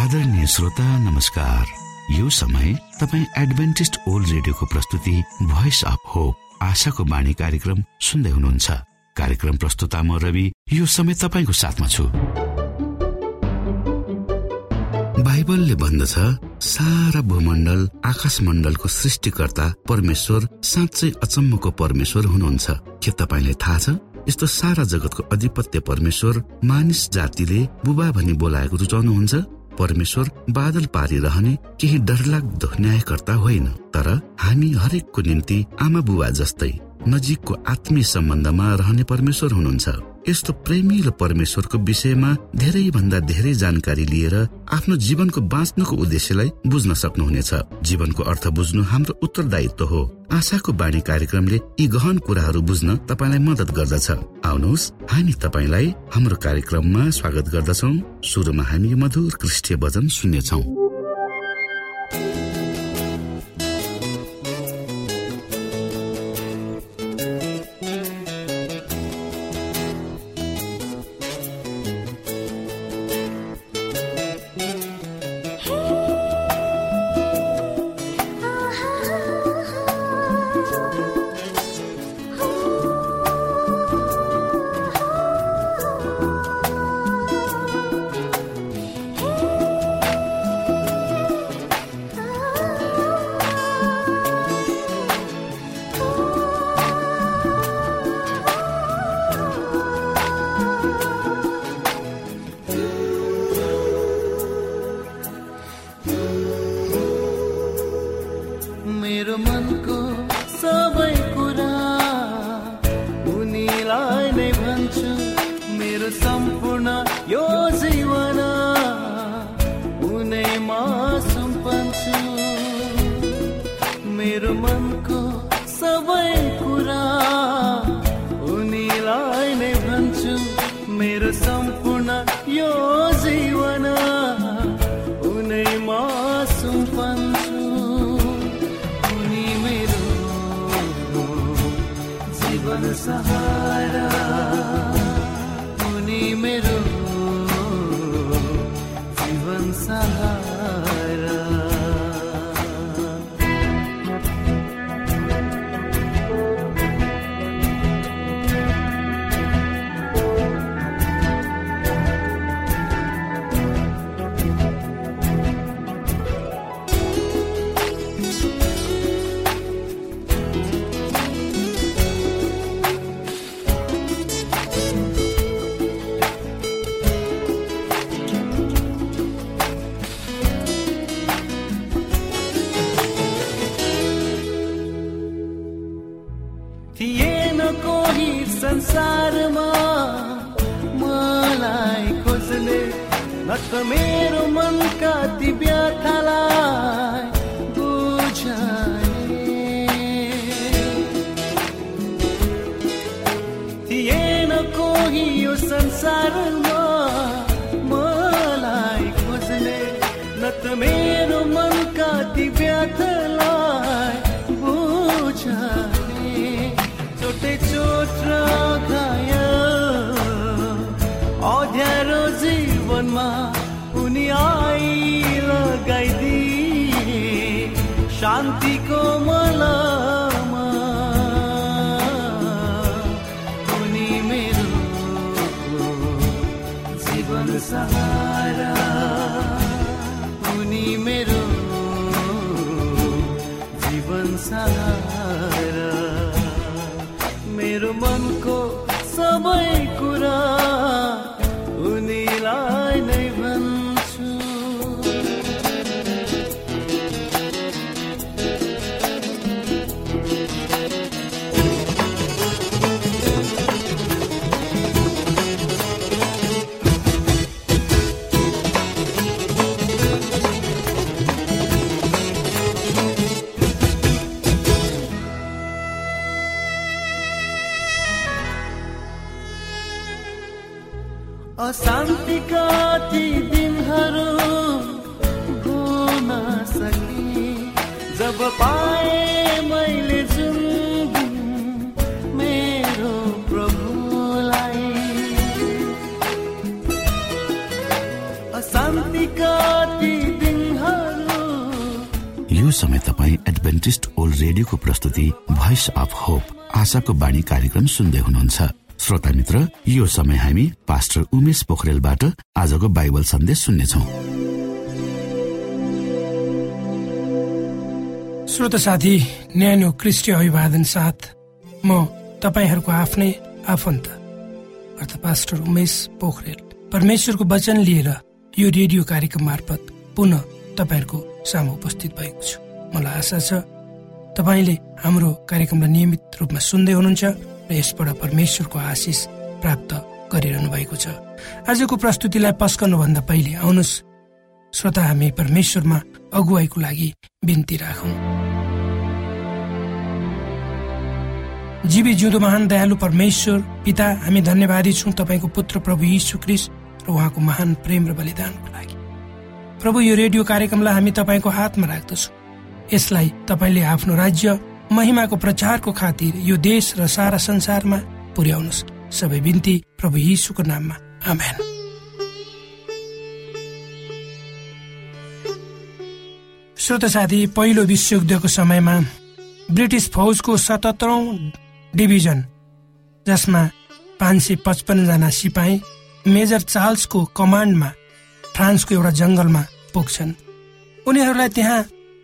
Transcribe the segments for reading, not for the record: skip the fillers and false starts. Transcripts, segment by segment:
आदरणीय श्रोता नमस्कार। यो समय तपाईँ एडभेन्टिस्ट ओल्ड रेडियोको प्रस्तुति भोइस अफ होप आशाको बाणी कार्यक्रम सुन्दै हुनुहुन्छ। कार्यक्रम प्रस्तुता म रवि यो समय तपाईको साथमा छु। बाइबलले भन्दछ सारा भूमण्डल आकाशमण्डलको सृष्टिकर्ता परमेश्वर साँच्चै अचम्मको परमेश्वर हुनुहुन्छ। के तपाईलाई थाहा छ यस्तो सारा जगतको अधिपत्य परमेश्वर मानिस जातिले बुबा भनी बोलाएको रुचाउनुहुन्छ? परमेश्वर बादल पारिरहने केही डरलाग्दो न्यायकर्ता होइन, तर हामी हरेकको निम्ति आमा बुबा जस्तै नजिकको आत्मीय सम्बन्धमा रहने परमेश्वर हुनुहुन्छ। यस्तो प्रेमिलो परमेश्वरको विषयमा धेरै भन्दा धेरै जानकारी लिएर आफ्नो जीवनको बाँच्नुको उद्देश्यलाई बुझ्न सक्नुहुनेछ। जीवनको अर्थ बुझ्नु हाम्रो उत्तरदायित्व हो। आशाको बाणी कार्यक्रमले यी गहन कुराहरू बुझ्न तपाईलाई मद्दत गर्दछ। आउनुहोस् हामी तपाईलाई हाम्रो कार्यक्रममा स्वागत गर्दछौं। सुरुमा हामी मधुर क्रिस्टीय भजन सुन्नेछौं। संसारमा मलाई खोज्ने न त मेरो मनका ती व्यथालाई बुझाए। थिएन कोही यो संसारमा मलाई खोज्ने न त मेरो मनका ती व्यथालाई बुझाए। छोटे चोट र घायल अध्यारो जीवनमा उनी आई लगाइदिए शान्तिको मलमा। उनी मेरो जीवन सहारा, उनी मेरो जीवन सहारा। मेरो मनको सबै कुरा उनीलाई नै भन्छु। अशान्तिका ती दिनहरू घुम्न सके जब पाए मैले जुन दिन मेरो प्रभुलाई। शान्तिका ती दिनहरू। यो समय तपाईँ एडभेन्टिस्ट ओल्ड रेडियोको प्रस्तुति भोइस अफ होप आशाको बाणी कार्यक्रम सुन्दै हुनुहुन्छ। श्रोता मित्र, यो समय हामी पास्टर उमेश पोखरेलबाट आजको बाइबल सन्देश सुन्नेछौँ। श्रोता साथी, न्यानो क्रिस्टीय अभिवादन साथ म तपाईहरूको आफ्नै आफन्त अर्थात् पास्टर उमेश पोखरेल परमेश्वरको वचन लिएर यो रेडियो कार्यक्रम मार्फत पुनः तपाईहरूको सामु उपस्थित भएको छु। मलाई आशा छ तपाईले हाम्रो कार्यक्रमलाई नियमित रूपमा सुन्दै हुनुहुन्छ र यसबाट परमेश्वरको आशिष प्राप्त गरिरहनु भएको छ। आजको प्रस्तुतिलाई पस्कनुभन्दा पहिले आउनुहोस् श्रोता, हामी परमेश्वरमा अगुवाईको लागि बिन्ती राखौं। जीवी जिउँदो महान दयालु परमेश्वर पिता, हामी धन्यवादी छौं तपाईको पुत्र प्रभु यीशु ख्रीष्ट र उहाँको महान प्रेम र बलिदानको लागि। प्रभु, यो रेडियो कार्यक्रमलाई हामी तपाईको हातमा राख्दछौँ। यसलाई तपाईले आफ्नो राज्य महिमाको प्रचारको खातिर यो देश र सारा संसारमा पुर्याउनुहोस्। सबै बिन्ती प्रभु यीशुको नाममा, आमेन। श्रोता साथी, पहिलो विश्वयुद्धको समयमा ब्रिटिस फौजको 77औं डिभिजन, जसमा 555 जना सिपाही मेजर चार्ल्सको कमान्डमा फ्रान्सको एउटा जंगलमा पुग्छन्। उनीहरूलाई त्यहाँ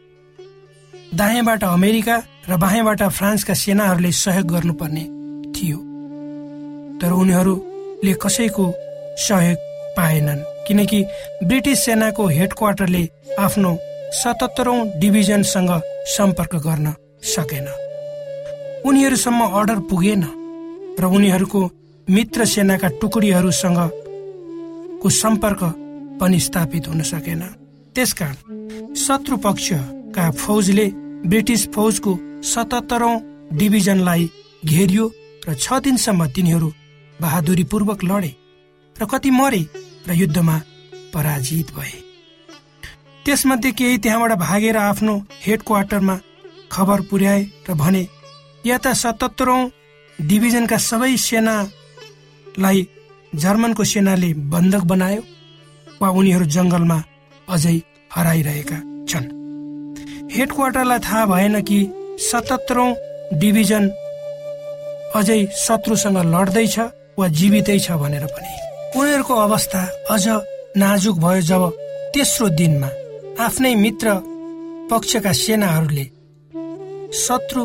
दायाँबाट अमेरिका र बायाँबाट फ्रान्सका सेनाहरूले सहयोग गर्नुपर्ने थियो, तर उनीहरूले कसैको सहयोग पाएनन्, किनकि ब्रिटिस सेनाको हेडक्वार्टरले आफ्नो 77औं डिभिजनसँग सम्पर्क गर्न सकेन। उनीहरूसम्म अर्डर पुगेन र उनीहरूको मित्र सेनाका टुकडीहरूसँग को सम्पर्क पनि स्थापित हुन सकेन। त्यसकारण शत्रु पक्षका फौजले ब्रिटिस फौजको 77औं डिभिजनलाई घेरियो र 6 दिनसम्म तिनीहरू बहादुरीपूर्वक लडे र कति मरे र युद्धमा पराजित भए। त्यसमध्ये केही त्यहाँबाट भागेर आफ्नो हेडक्वार्टरमा खबर पुर्याए र भने या त 77औं डिभिजनका सबै सेनालाई जर्मनको सेनाले बन्धक बनायो वा उनीहरू जंगलमा अझै हराइरहेका छन्। हेडक्वार्टरलाई थाहा भएन कि 77औं डिभिजन अझै शत्रुसँग लड्दैछ वा जीवितै छ भनेर पनि। उनीहरूको अवस्था अझ नाजुक भयो जब तेस्रो दिनमा आफ्नै मित्र पक्षका सेनाहरूले शत्रु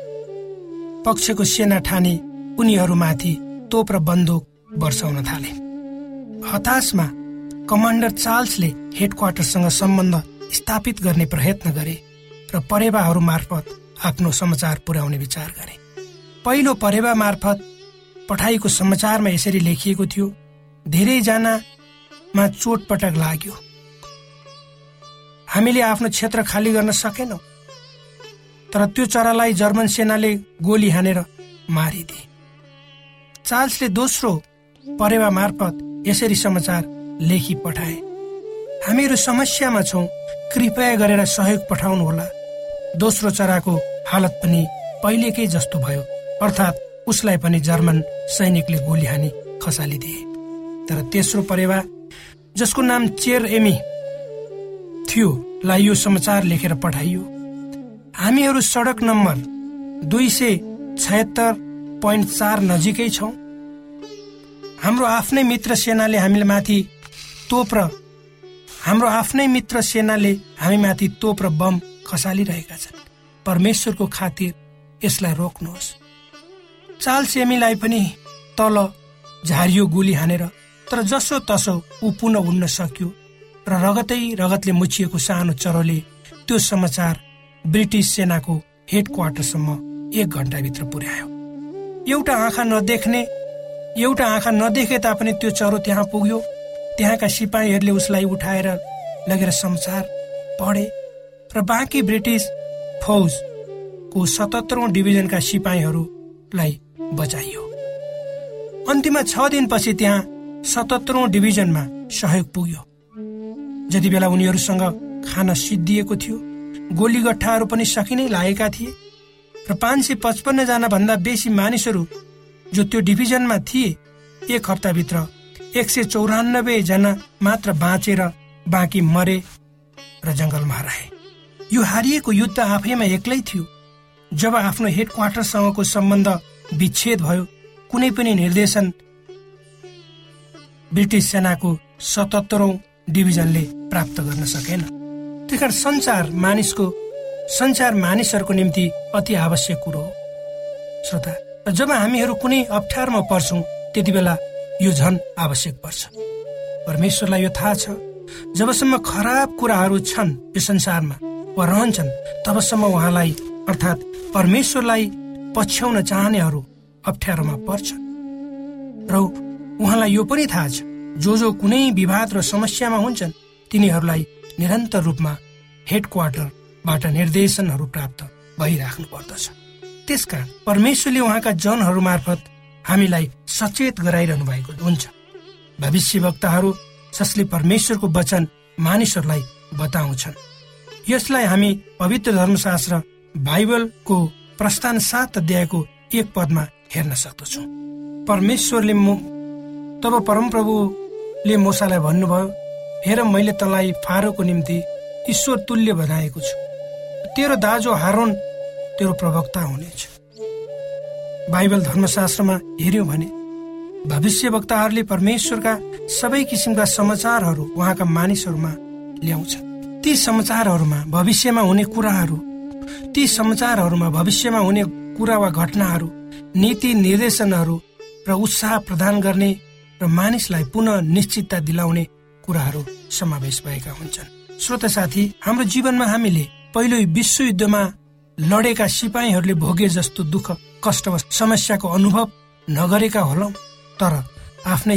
पक्षको सेना ठाने उनीहरूमाथि तोप र बन्दुक वर्षाउन थाले। हताशमा कमान्डर चार्ल्सले हेडक्वार्टरसँग सम्बन्ध स्थापित गर्ने प्रयत्न गरे र परेवाहरू मार्फत आफ्नो समाचार पुर्याउने विचार गरे। पहिलो परेवा मार्फत पठाइएको समाचारमा यसरी लेखिएको थियो, धेरैजनामा चोटपटक लाग्यो, हामीले आफ्नो क्षेत्र खाली गर्न सकेनौं, तर त्यो चरालाई जर्मन सेनाले गोली हानेर मारिदिए। चार्ल्सले दोस्रो परेवा मार्फत यसरी समाचार लेखी पठाए, हामीहरू समस्यामा छौं, कृपया गरेर सहयोग पठाउनुहोला। दोस्रो चराको हालत पनि पहिलेकै जस्तो भयो, अर्थात् उसलाई पनि जर्मन सैनिकले गोली हानी खसालिदिए। तर तेस्रो परेवा, जसको नाम चेर एमी थियो, लाई यो समाचार लेखेर पठाइयो, हामीहरू सडक नम्बर 276.4 नजिकै छौं। हाम्रो आफ्नै मित्र सेनाले हामीमाथि तोप र बम खसालिरहेका छन्। परमेश्वरको खातिर यसलाई रोक्नुहोस्। चार्ल्स एमीलाई पनि तल झारियो गोली हानेर, तर जसो तसो ऊ पुनः उड्न सक्यो र रगतले मुछिएको सानो चरोले त्यो समाचार ब्रिटिस सेनाको हेडक्वार्टरसम्म 1 घण्टाभित्र पुर्यायो। एउटा आँखा नदेखे तापनि त्यो चरो त्यहाँ पुग्यो। त्यहाँका सिपाहीहरूले उसलाई उठाएर लगेर समाचार पढे र बाँकी ब्रिटिस फौजको 77औं डिभिजनका सिपाहीहरूलाई बचाइयो। अन्तिममा 6 दिनपछि त्यहाँ 77औं डिभिजनमा सहयोग पुग्यो। जति बेला उनीहरूसँग खान सिद्धिएको थियो, गोलीगट्ठाहरू पनि सकिनै लागेका थिए र 555 जना भन्दा बेसी मानिसहरू जो त्यो डिभिजनमा थिए 1 हप्ताभित्र 194 जना मात्र बाँचेर बाँकी मरे र जंगलमा हराए। यो हारिएको युद्ध आफैमा एक्लै थियो। जब आफ्नो हेड क्वार्टरसँगको सम्बन्ध विच्छेद भयो, कुनै पनि निर्देशन ब्रिटिस सेनाको 77औं डिभिजनले प्राप्त गर्न सकेन। त्यसकारण सञ्चार मानिसहरूको निम्ति अति आवश्यक कुरो हो। श्रोता, जब हामीहरू कुनै अप्ठ्यारोमा पर्छौं त्यति बेला यो झन आवश्यक पर्छ। परमेश्वरलाई यो थाहा छ, जबसम्म खराब कुराहरू छन् यो संसारमा वा रहन्छन्, तबसम्म उहाँलाई अर्थात् परमेश्वरलाई पछ्याउन चाहनेहरू अप्ठ्यारोमा पर्छन्। र उहाँलाई यो पनि थाहा छ, जो कुनै विवाद र समस्यामा हुन्छन् तिनीहरूलाई निरन्तर रूपमा हेड क्वार्टरबाट निर्देशनहरू प्राप्त भइराख्नु पर्दछ। त्यसकारण परमेश्वरले उहाँका जनहरू मार्फत हामीलाई सचेत गराइरहनु भएको हुन्छ। भविष्यवक्ताहरू जसले परमेश्वरको वचन मानिसहरूलाई बताउँछन्। यसलाई हामी पवित्र धर्मशास्त्र बाइबलको प्रस्थान 7 अध्यायको 1 पदमा हेर्न सक्दछौँ। परमेश्वरले तब परमप्रभुले मूसालाई भन्नुभयो, हेर मैले तँलाई फारोको निम्ति ईश्वर तुल्य बनाएको छु। तेरो दाजु हारोन तेरो प्रवक्ता हुनेछ। बाइबल धर्मशास्त्रमा हेर्यौं भने भविष्यवक्ताहरूले परमेश्वरका सबै किसिमका समाचारहरू उहाँका मानिसहरूमा ल्याउँछन्। ती समाचारहरूमा भविष्यमा हुने कुराहरू, ती समाचारहरूमा भविष्यमा हुने कुरा वा घटनाहरू, नीति निर्देशनहरू र उत्साह प्रदान गर्ने र मानिसलाई पुनः निश्चितता दिलाउने कुराहरू समावेश भएका हुन्छन्। श्रोता साथी, हाम्रो जीवनमा हामीले पहिलो विश्वयुद्धमा लडेका सिपाहीहरूले भोगे जस्तो दुःख, कष्ट वा समस्याको अनुभव नगरेका होलौं, तर आफ्नै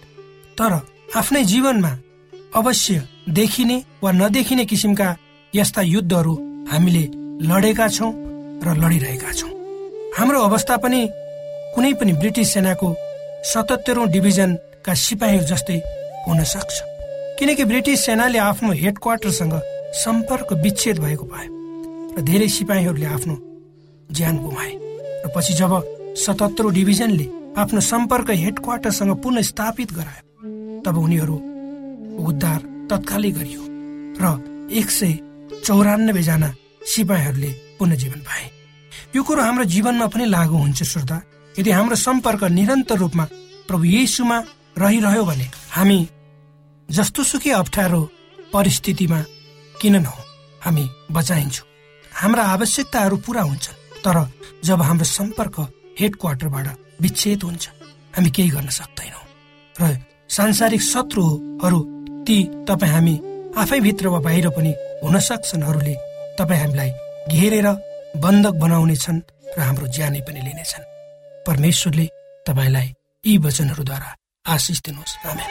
जीवनमा अवश्य देखिने वा नदेखिने किसिमका यस्ता युद्धहरू हामीले लडेका छौं र लडिरहेका छौं। हाम्रो अवस्था पनि कुनै पनि ब्रिटिस सेनाको 77औं डिभिजनका सिपाहीहरू जस्तै हुन सक्छ, किनकि ब्रिटिस सेनाले आफ्नो हेड क्वार्टरसँग सम्पर्क विच्छेद भएको पायो र धेरै सिपाहीहरूले आफ्नो ज्यान गुमाए। र पछि जब 77औं डिभिजनले आफ्नो सम्पर्क हेड क्वार्टरसँग पुनः स्थापित गरायो, तब उनीहरू उद्धार तत्कालै गरियो र 194 जना सिपाहीहरूले पुनः जीवन पाए। यो कुरो हाम्रो जीवनमा पनि लागू हुन्छ। श्रोता, यदि हाम्रो सम्पर्क निरन्तर रूपमा प्रभु येशूमा रहिरह्यो भने हामी जस्तोसुकै अप्ठ्यारो परिस्थितिमा किन नहो, हामी बचाइन्छौँ। हाम्रा आवश्यकताहरू पूरा हुन्छन्। तर जब हाम्रो सम्पर्क हेड क्वार्टरबाट विच्छेद हुन्छ, हामी केही गर्न सक्दैनौँ। र सांसारिक शत्रुहरू ती तपाईँ हामी आफैभित्र वा बाहिर पनि हुन सक्छन्, तपाईँ हामीलाई घेरेर बन्धक बनाउनेछन् र हाम्रो ज्यानै पनि लिनेछन्। परमेश्वरले तपाईलाई यी वचनहरूद्वारा आशिष दिनुहोस्। आमेन।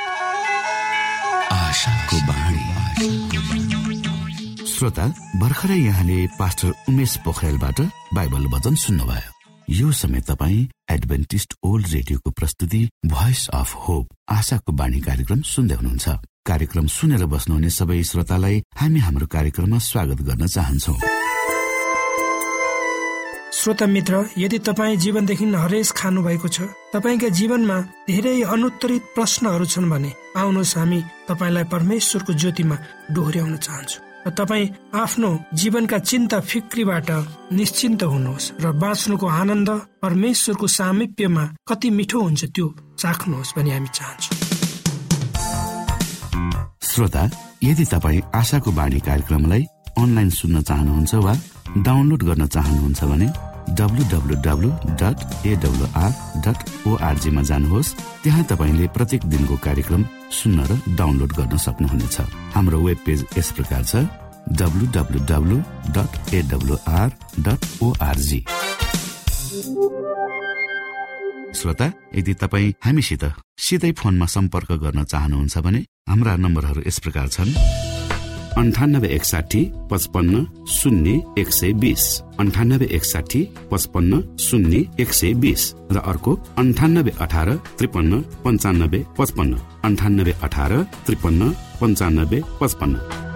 आशाको बाणी। श्रोता, भर्खरै यहाँले पास्टर उमेश पोखरेलबाट बाइबल वचन सुन्नुभयो। यो समय तपाईँ एडभेन्टिस्ट ओल्ड रेडियोको प्रस्तुति भोइस अफ होप आशाको बाणी कार्यक्रम सुन्दै हुनुहुन्छ। कार्यक्रम सुनेर बस्नुहुने सबै श्रोतालाई हामी हाम्रो कार्यक्रममा स्वागत गर्न चाहन्छौँ। श्रोता मित्र, यदि तपाईँ जीवनदेखि हरेस खानु भएको छ, तपाईँका जीवनमा धेरै अनुत्तरित प्रश्नहरू छन् भने आउनुहोस्, हामी तपाईँलाई परमेश्वरको ज्योतिमा डोहोर्याउन चाहन्छौँ र तपाईँ आफ्नो जीवनका चिन्ता फिक्रीबाट निश्चिन्त हुनुहोस् र बाँच्नुको आनन्द परमेश्वरको सामिप्यमा कति मिठो हुन्छ त्यो चाख्नुहोस् भनी हामी चाहन्छौँ। श्रोता, यदि तपाईँ आशाको बाणी कार्यक्रमलाई अनलाइन सुन्न चाहनुहुन्छ वा डाउनलोड गर्न चाहनुहुन्छ भने www.awr.org मा जानुहोस्। त्यहाँ तपाईले प्रत्येक दिनको कार्यक्रम सुन्न र डाउनलोड गर्न सक्नुहुनेछ। हाम्रो वेब पेज यस प्रकार छ www.awr.org। श्रोता, यदि तपाईँ हामीसित सिधै फोनमा सम्पर्क गर्न चाहनुहुन्छ भने हाम्रा नम्बरहरू यस प्रकार छन्: 9861 55 0 120, 9861 55 0 120 र अर्को 9818 53 95 55, 9818 53 95 55।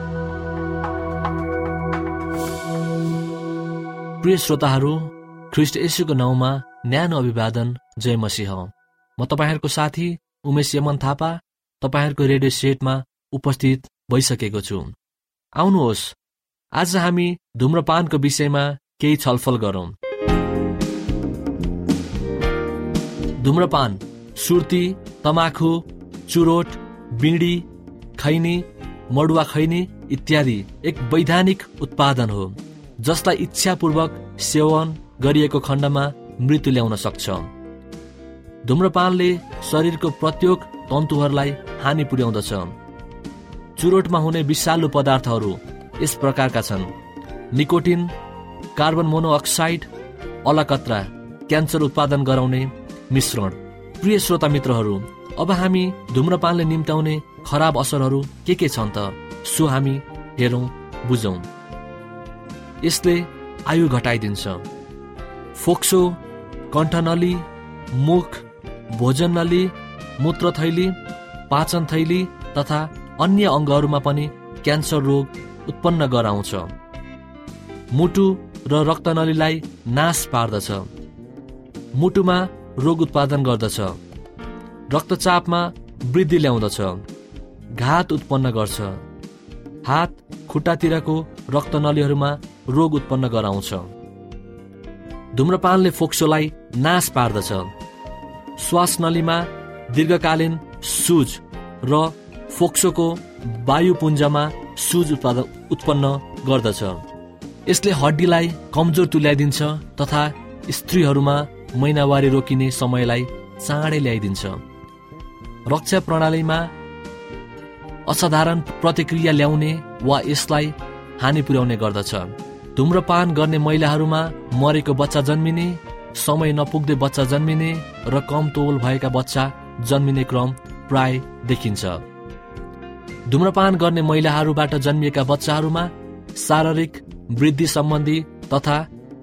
प्रिय श्रोताहरू, ख्रीष्ट येशूको नाउँमा न्यानो अभिवादन। जय मसीह। म तपाईहरूको साथी उमेश यमन थापा तपाईँहरूको रेडियो सेटमा उपस्थित भइसकेको छु। आउनुहोस् आज हामी धूम्रपानको विषयमा केही छलफल गरौँ। धूम्रपान सुर्ती, तमाखु, चुरोट, बिडी, खैनी, मडुवा खैनी इत्यादि एक वैधानिक उत्पादन हो जसलाई इच्छापूर्वक सेवन गरिएको खण्डमा मृत्यु ल्याउन सक्छ। धूम्रपानले शरीरको प्रत्येक तन्तुहरूलाई हानि पुर्याउँदछ। चुरोटमा हुने विषालु पदार्थहरू यस प्रकारका छन्: निकोटिन, कार्बन मोनोअक्साइड, अलकत्रा, क्यान्सर उत्पादन गराउने मिश्रण। प्रिय श्रोता मित्रहरू, अब हामी धूम्रपानले निम्त्याउने खराब असरहरू के छन् त सो हामी हेरौँ, बुझौँ। यसले आयु घटाइदिन्छ। फोक्सो, कण्ठनली, मुख, भोजननली, मूत्रथैली, पाचन थैली तथा अन्य अङ्गहरूमा पनि क्यान्सर रोग उत्पन्न गराउँछ। मुटु र रक्तनलीलाई नाश पार्दछ। मुटुमा रोग उत्पादन गर्दछ। रक्तचापमा वृद्धि ल्याउँदछ। घात उत्पन्न गर्छ। हात खुट्टातिरको रक्तनलीहरूमा रोग उत्पन्न गराउँछ। धूम्रपानले फोक्सोलाई नाश पार्दछ। श्वासनलीमा दीर्घकालीन सुज र फोक्सोको वायुपुञ्जमा सुज उत्पन्न गर्दछ। यसले हड्डीलाई कमजोर तुल्याइदिन्छ तथा स्त्रीहरूमा महिनावारी रोकिने समयलाई चाँडै ल्याइदिन्छ। रक्षा प्रणालीमा असाधारण प्रतिक्रिया ल्याउने वा यसलाई हानि पुर्याउने गर्दछ। धूम्रपान गर्ने महिलाहरूमा मरेको बच्चा जन्मिने, समय नपुग्दै बच्चा जन्मिने र कम तौल भएका बच्चा जन्मिने क्रम प्राय देखिन्छ। धूम्रपान गर्ने महिलाहरूबाट जन्मिएका बच्चाहरूमा शारीरिक वृद्धि सम्बन्धी तथा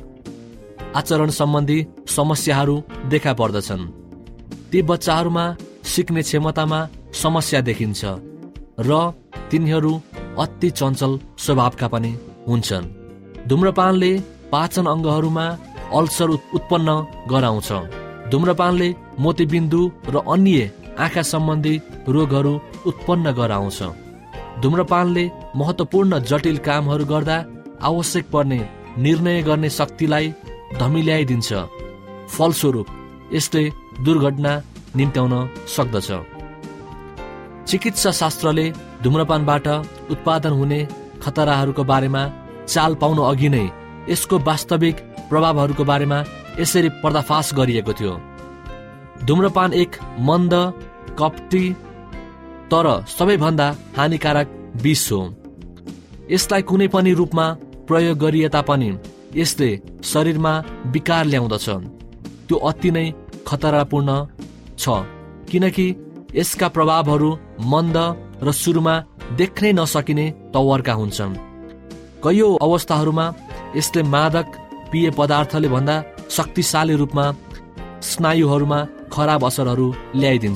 आचरण सम्बन्धी समस्याहरू देखा पर्दछन्। ती बच्चाहरूमा सिक्ने क्षमतामा समस्या देखिन्छ र तिनीहरू अति चञ्चल स्वभावका पनि हुन्छन्। धूम्रपानले पाचन अङ्गहरूमा अल्सर उत्पन्न गराउँछ। धूम्रपानले मोतीबिन्दु र अन्य आँखा सम्बन्धी रोगहरू उत्पन्न गराउँछ। धूम्रपानले महत्त्वपूर्ण जटिल कामहरू गर्दा आवश्यक पर्ने निर्णय गर्ने शक्तिलाई धमिल्याइदिन्छ। फलस्वरूप यसले दुर्घटना निम्त्याउन सक्दछ। चिकित्सा शास्त्रले धूम्रपानबाट उत्पादन हुने खतराहरूको बारेमा चाल पाउनु अघि नै यसको वास्तविक प्रभावहरूको बारेमा यसरी पर्दाफास गरिएको थियो। धूम्रपान एक मन्द, कपटी तर सबैभन्दा हानिकारक विष हो। यसलाई कुनै पनि रूपमा प्रयोग गरिए तापनि यसले शरीरमा विकार ल्याउँदछ। त्यो अति नै खतरापूर्ण छ किनकि यसका प्रभावहरू मन्द र सुरुमा देख्नै नसकिने तवरका हुन्छन्। कयौं अवस्थाहरूमा यसले मादक पेय पदार्थले भन्दा शक्तिशाली रूपमा स्नायुहरूमा खराब असरहरू ल्याइदिन्छ।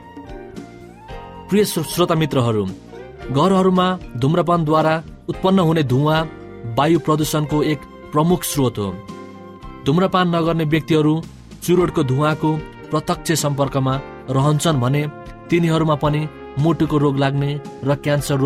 प्रिय श्रोता मित्रहरू, घरहरूमा धूम्रपानद्वारा उत्पन्न हुने धुवाँ वायु प्रदूषणको एक प्रमुख स्रोत हो। धूम्रपान नगर्ने व्यक्तिहरू चुरोटको धुवाँको प्रत्यक्ष सम्पर्कमा रहन्छन् भने तिनीहरूमा पनि मुटुको रोग लाग्ने र क्यान्सर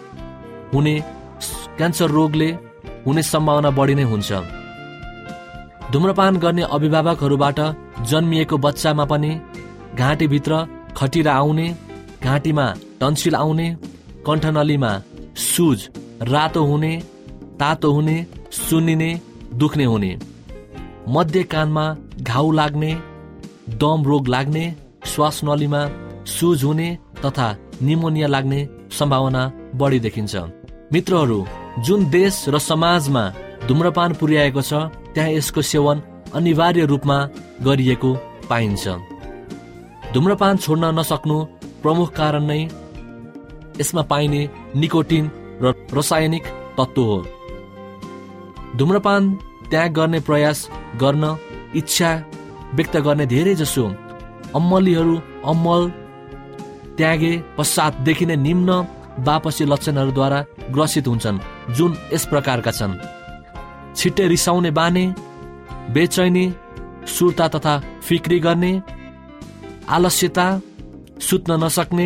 रोगले हुने सम्भावना बढी नै हुन्छ। धूम्रपान गर्ने अभिभावकहरूबाट जन्मिएको बच्चामा पनि घाँटीभित्र खटिरा आउने, घाँटीमा टन्सिल आउने, कण्ठनलीमा सुज, रातो हुने, तातो हुने, सुन्निने, दुख्ने हुने, मध्य कानमा घाउ लाग्ने, दम रोग लाग्ने, श्वासनलीमा सुज हुने तथा निमोनिया लाग्ने सम्भावना बढी देखिन्छ। मित्रहरू, जुन देश र समाजमा धूम्रपान पुर्याएको छ त्यहाँ यसको सेवन अनिवार्य रूपमा गरिएको पाइन्छ। धूम्रपान छोड्न नसक्नु प्रमुख कारण नै यसमा पाइने निकोटिन र रासायनिक तत्त्व हो। धूम्रपान त्याग गर्ने प्रयास गर्न इच्छा व्यक्त गर्ने धेरै जसो अम्मलीहरू अम्मल त्यागे पश्चात देखिने निम्न वापसी लक्षणहरूद्वारा ग्रसित हुन्छन्, जुन यस प्रकारका छन्: छिट्टै रिसाउने बानी, बेचैनी, सुर्ता तथा फिक्री गर्ने, आलस्यता, सुत्न नसक्ने,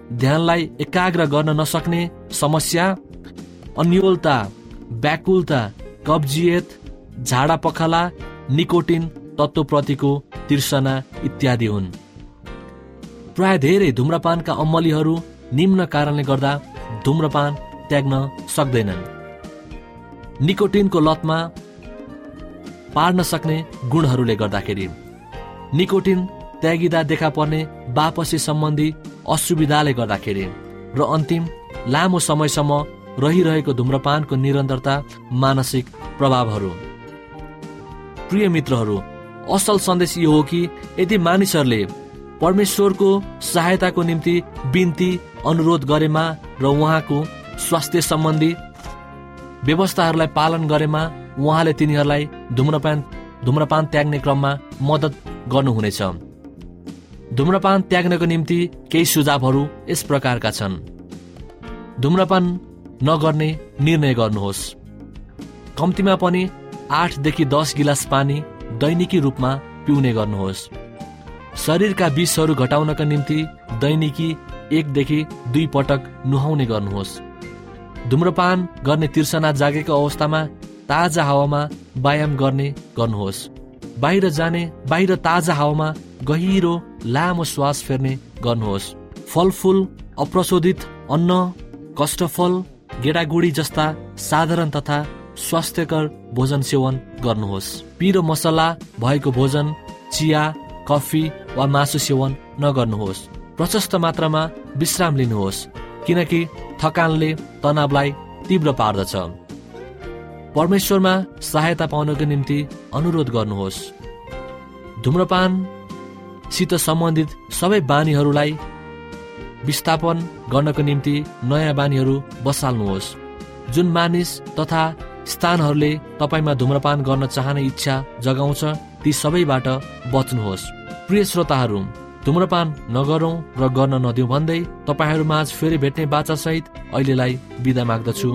ध्यानलाई एकाग्र गर्न नसक्ने समस्या, अन्योलता, व्याकुलता, कब्जियत, झाडा पखाला, निकोटिन तत्त्वप्रतिको तृष्णा इत्यादि हुन्। प्राय धेरै धूम्रपानका अमलीहरू निम्न कारणले गर्दा धूम्रपान त्याग्न सक्दैनन्। निकोटिनको लतमा पार्न सक्ने गुणहरूले गर्दाखेरि, निकोटिन त्यागिँदा देखा पर्ने वापसी सम्बन्धी असुविधाले गर्दाखेरि र अन्तिम लामो समयसम्म रहिरहेको धूम्रपानको निरन्तरता मानसिक प्रभावहरू। प्रिय मित्रहरू, असल सन्देश यो हो कि यदि मानिसहरूले परमेश्वरको सहायताको निम्ति बिन्ती अनुरोध गरेमा र उहाँको स्वास्थ्य सम्बन्धी व्यवस्थाहरूलाई पालन गरेमा उहाँले तिनीहरूलाई धूम्रपान त्याग्ने क्रममा मद्दत गर्नुहुनेछ। धूम्रपान त्याग्नको निम्ति केही सुझावहरू यस प्रकारका छन्। धूम्रपान नगर्ने निर्णय गर्नुहोस्। कम्तीमा पनि 8 देखि 10 गिलास पानी दैनिकी रूपमा पिउने गर्नुहोस्। शरीरका विषहरू घटाउनका निम्ति दैनिकी 1 देखि 2 पटक नुहाउने गर्नुहोस्। धूम्रपान गर्ने तृष्णा जागेको अवस्थामा ताजा हावामा व्यायाम गर्नुहोस्। बाहिर ताजा हावामा गहिरो लामो श्वास फेर्ने गर्नुहोस्। फलफूल, अप्रशोधित अन्न, कष्टफल, गेडागुडी जस्ता साधारण तथा स्वास्थ्यकर भोजन सेवन गर्नुहोस्। पिरो मसला भएको भोजन, चिया, कफी वा मासु सेवन नगर्नुहोस्। प्रशस्त मात्रामा विश्राम लिनुहोस्, किनकि थकानले तनावलाई तीव्र पार्दछ। परमेश्वरमा सहायता पाउनको निम्ति अनुरोध गर्नुहोस्। धूम्रपानसित सम्बन्धित सबै बानीहरूलाई विस्थापन गर्नको निम्ति नयाँ बानीहरू बसाल्नुहोस्। जुन मानिस तथा स्थानहरूले तपाईमा धूम्रपान गर्न चाहने इच्छा जगाउँछ ती सबैबाट बच्नुहोस्। प्रिय श्रोताहरू, धूम्रपान नगरौं र गर्न नदिउँ भन्दै तपाईहरूमाझ फेरि भेट्ने बाचासहित अहिलेलाई बिदा माग्दछु।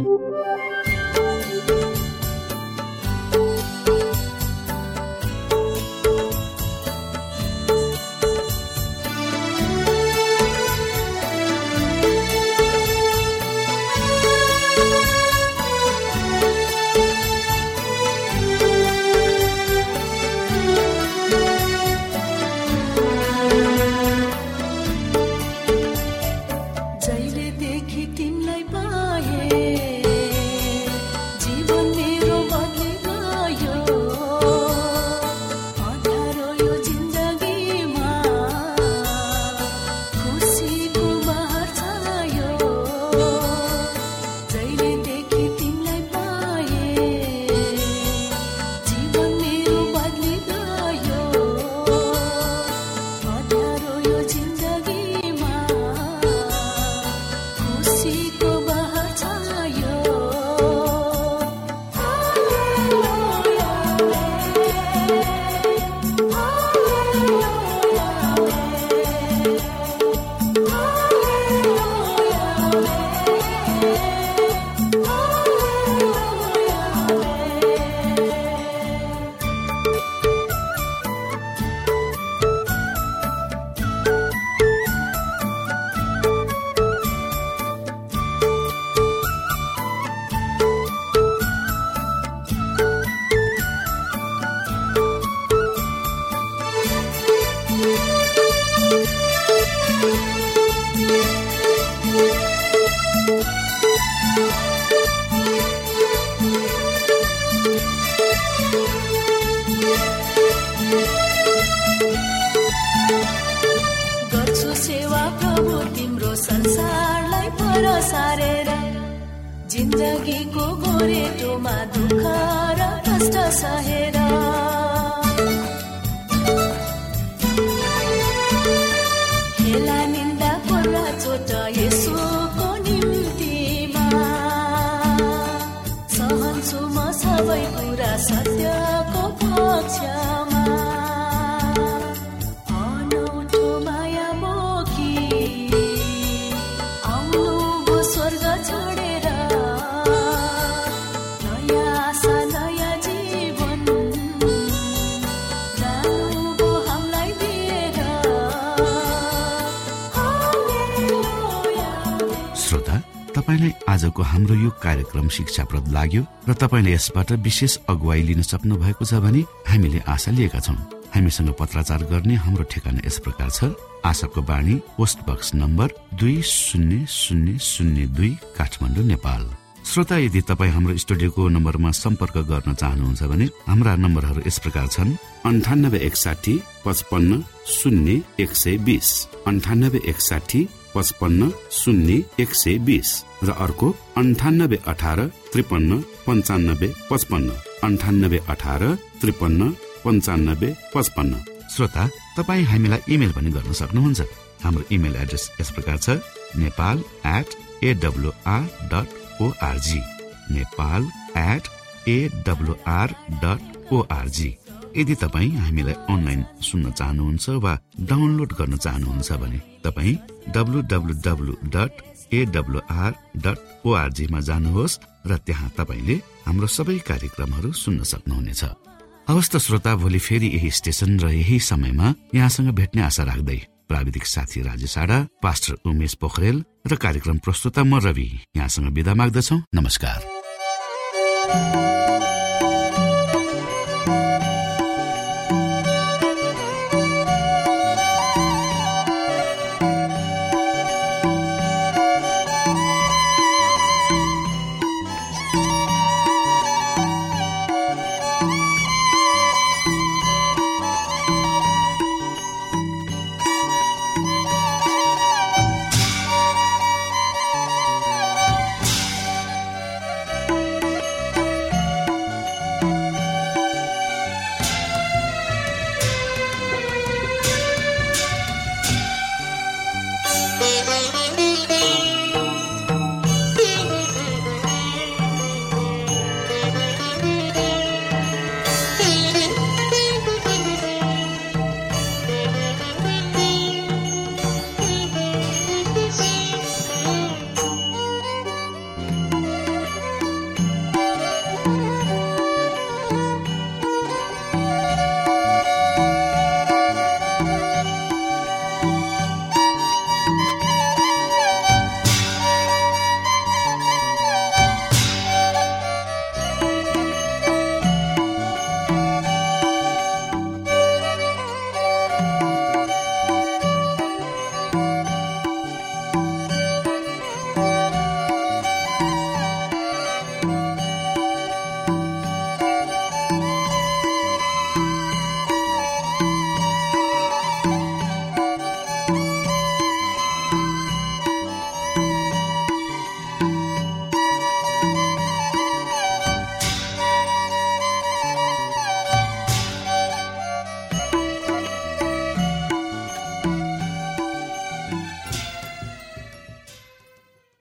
जिन्दगीको गोरेटोमा दुःख र कष्ट सहेर हेला निन्दा पर्ला चोट येशूको निम्तिमा सहन्छु म सबै कुरा सत्यको पक्षमा अनौठो माया बोकी आउनु भो स्वर्ग छोडेर नयाँ आशा नयाँ जीवन तपाईलाई आजको हाम्रो यो कार्यक्रम शिक्षाप्रद लाग्यो र तपाईले यसबाट विशेष अगुवाई लिन सक्नु भएको छ भने हामीले आशा लिएका छौं। हामीसँग पत्राचार गर्ने हाम्रो ठेगाना यस प्रकार छ। आशाको बाणी, post box number 200002 Kathmandu, Nepal. श्रोता, यदि तपाई हाम्रो स्टुडियोको नम्बरमा सम्पर्क गर्न चाहनुहुन्छ भने हाम्रा नम्बरहरू यस प्रकार छन्: 9861 55 0 120, 9861 55 0 120 र अर्को 9818 53 95 55, 9818 53 95 55। श्रोता, तपाई हामीलाई इमेल पनि गर्न सक्नुहुन्छ। हाम्रो इमेल एड्रेस यस प्रकार छ: nepal@awr.org, nepal@awr.org। यदि तपाई हामीलाई अनलाइन सुन्न चाहनुहुन्छ वा डाउनलोड गर्न चाहनुहुन्छ भने तपाई www.awr.org मा जानुहोस् र त्यहाँ तपाईले हाम्रो सबै कार्यक्रमहरू सुन्न सक्नुहुनेछ। हवस् त श्रोता, भोलि फेरि यही स्टेशन र यही समयमा यहाँसँग भेट्ने आशा राख्दै प्राविधिक साथी राजेश आडा, पास्टर उमेश पोखरेल र कार्यक्रम प्रस्तुता म रवि यहाँसँग बिदा माग्दछौ। नमस्कार।